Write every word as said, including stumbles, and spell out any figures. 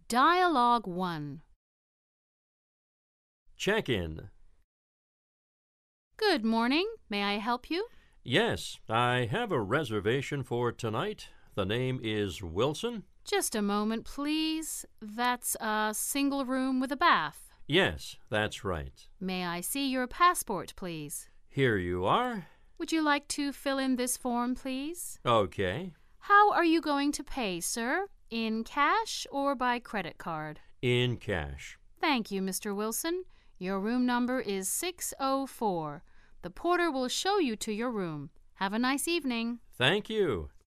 Dialogue one. Check-in. Good morning. May I help you? Yes, I have a reservation for tonight. The name is Wilson. Just a moment, please. That's a single room with a bath. Yes, that's right. May I see your passport, please? Here you are. Would you like to fill in this form, please? Okay. How are you going to pay, sir? In cash or by credit card? In cash. Thank you, Mister Wilson. Your room number is six oh four. The porter will show you to your room. Have a nice evening. Thank you.